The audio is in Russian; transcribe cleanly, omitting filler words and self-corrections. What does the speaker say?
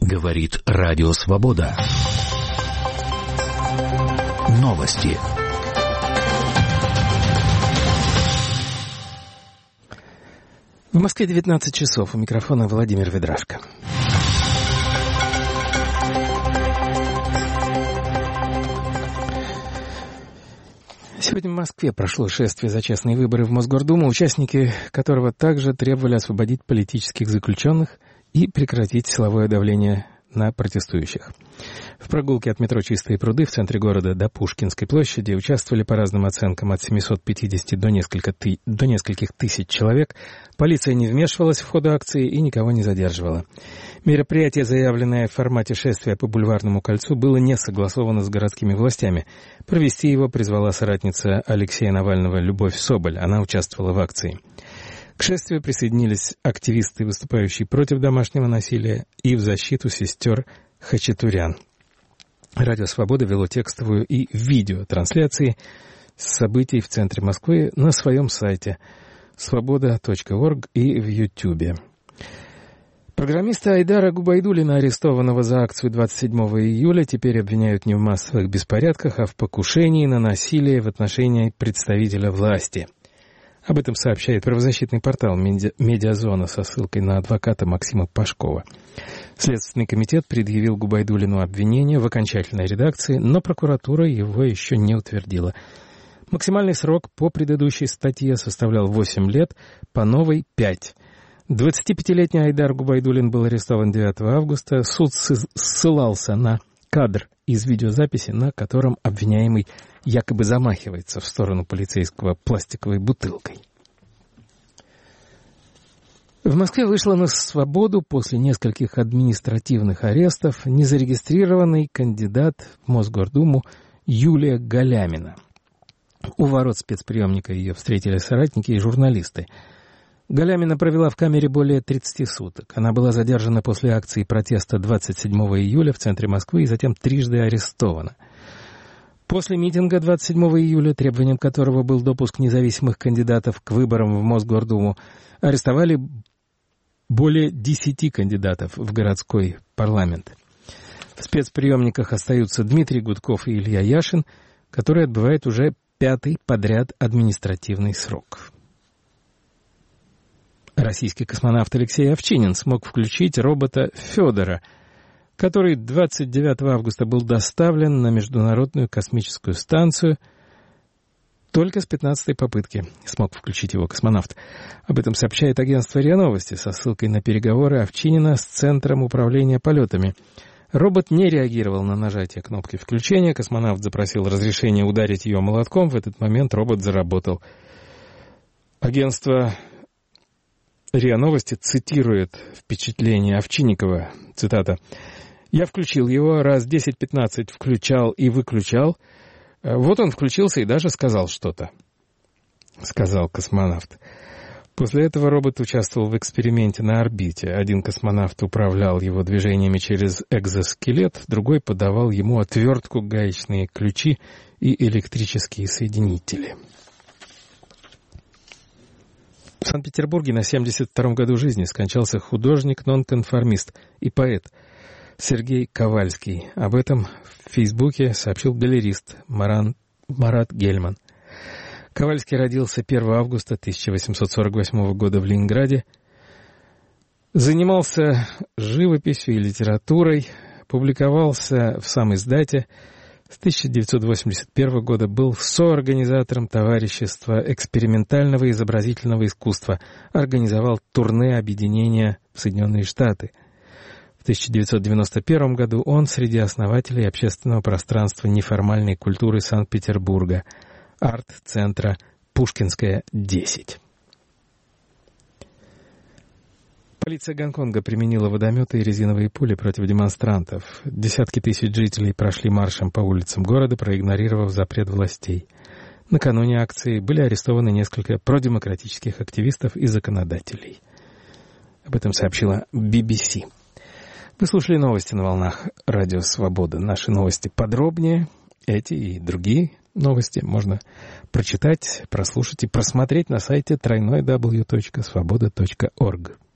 Говорит Радио Свобода. Новости. В Москве 19 часов. У микрофона Владимир Ведрашко. Сегодня в Москве прошло шествие за честные выборы в Мосгордуму, участники которого также требовали освободить политических заключенных и прекратить силовое давление на протестующих. В прогулке от метро «Чистые пруды» в центре города до Пушкинской площади участвовали по разным оценкам от 750 до нескольких тысяч человек. Полиция не вмешивалась в ход акции и никого не задерживала. Мероприятие, заявленное в формате шествия по Бульварному кольцу, было не согласовано с городскими властями. Провести его призвала соратница Алексея Навального Любовь Соболь. Она участвовала в акции. К шествию присоединились активисты, выступающие против домашнего насилия и в защиту сестер Хачатурян. Радио «Свобода» вело текстовую и видеотрансляции событий в центре Москвы на своем сайте svoboda.org и в Ютьюбе. Программиста Айдара Губайдуллина, арестованного за акцию 27 июля, теперь обвиняют не в массовых беспорядках, а в покушении на насилие в отношении представителя власти. Об этом сообщает правозащитный портал «Медиазона» со ссылкой на адвоката Максима Пашкова. Следственный комитет предъявил Губайдуллину обвинение в окончательной редакции, но прокуратура его еще не утвердила. Максимальный срок по предыдущей статье составлял 8 лет, по новой — 5. 25-летний Айдар Губайдуллин был арестован 9 августа. Суд ссылался на кадр из видеозаписи, на котором обвиняемый якобы замахивается в сторону полицейского пластиковой бутылкой. В Москве вышла на свободу после нескольких административных арестов незарегистрированный кандидат в Мосгордуму Юлия Галямина. У ворот спецприемника ее встретили соратники и журналисты. Галямина провела в камере более 30 суток. Она была задержана после акции протеста 27 июля в центре Москвы и затем трижды арестована. После митинга 27 июля, требованием которого был допуск независимых кандидатов к выборам в Мосгордуму, арестовали более 10 кандидатов в городской парламент. В спецприемниках остаются Дмитрий Гудков и Илья Яшин, который отбывает уже 5-й подряд административный срок. Российский космонавт Алексей Овчинин смог включить робота Федора, который 29 августа был доставлен на Международную космическую станцию. Только с 15-й попытки смог включить его космонавт. Об этом сообщает агентство РИА Новости со ссылкой на переговоры Овчинина с Центром управления полетами. Робот не реагировал на нажатие кнопки включения. Космонавт запросил разрешение ударить ее молотком. В этот момент робот заработал. Агентство РИА Новости цитирует впечатление Овчинникова. Цитата. «Я включил его, раз 10-15 включал и выключал. Вот он включился и даже сказал что-то», — сказал космонавт. После этого робот участвовал в эксперименте на орбите. Один космонавт управлял его движениями через экзоскелет, другой подавал ему отвертку, гаечные ключи и электрические соединители. В Санкт-Петербурге на 72-м году жизни скончался художник-нонконформист и поэт Сергей Ковальский. Об этом в Фейсбуке сообщил галерист Марат Гельман. Ковальский родился 1 августа 1848 года в Ленинграде. Занимался живописью и литературой, публиковался в самиздате. С 1981 года был соорганизатором товарищества экспериментального изобразительного искусства, организовал турне объединения в Соединенные Штаты. В 1991 году он среди основателей общественного пространства неформальной культуры Санкт-Петербурга, арт-центра «Пушкинская, 10». Полиция Гонконга применила водометы и резиновые пули против демонстрантов. Десятки тысяч жителей прошли маршем по улицам города, проигнорировав запрет властей. Накануне акции были арестованы несколько продемократических активистов и законодателей. Об этом сообщила BBC. Вы слушали новости на волнах Радио Свобода. Наши новости подробнее. Эти и другие новости можно прочитать, прослушать и просмотреть на сайте www.svoboda.org.